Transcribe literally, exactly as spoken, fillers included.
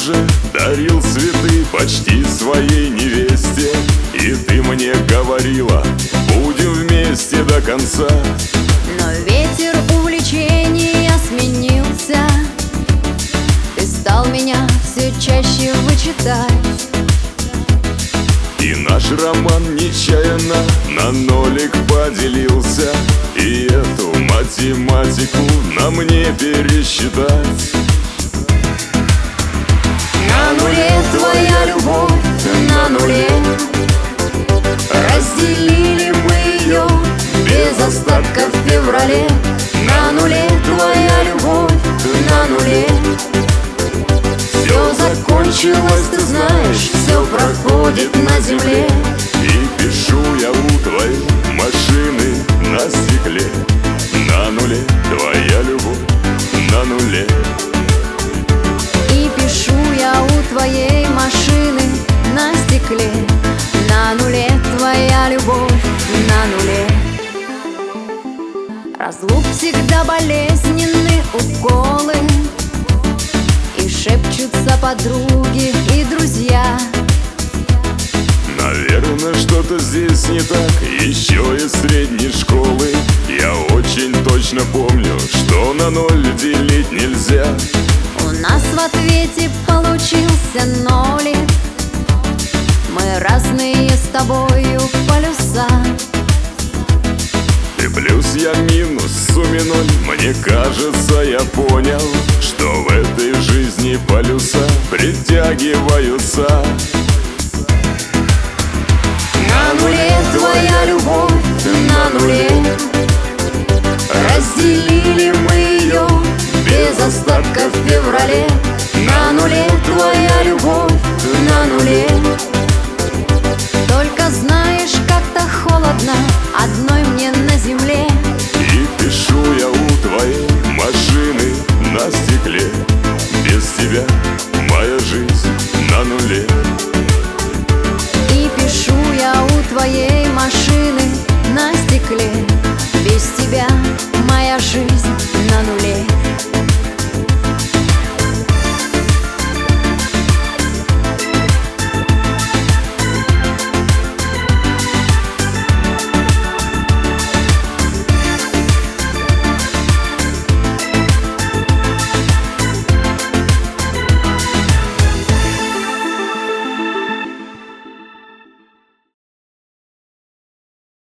же дарил цветы почти своей невесте, и ты мне говорила: будем вместе до конца. Но ветер увлечения сменился, ты стал меня все чаще вычитать. И наш роман нечаянно на нолик поделился, и эту математику на мне пересчитать. На нуле твоя любовь, на нуле разделили мы ее без остатка в феврале. На нуле твоя любовь, на нуле все закончилось, ты знаешь, все проходит на земле. И пишу я у твоей машины на стекле: на нуле твоя любовь, на нуле. И пишу я у твоей машины на стекле: на нуле твоя любовь, на нуле. Разлук всегда болезненны уколы, и шепчутся подруги и друзья. Наверное, что-то здесь не так, еще из средней школы. Я очень точно помню, что на ноль делить нельзя. У нас в ответе получился нолик, мы разные с тобою полюса. Ты плюс, я минус, в сумме ноль. Мне кажется, я понял, что в этой жизни полюса притягиваются. На нуле твоя любовь, на нуле разделили мы ее без остатка в феврале.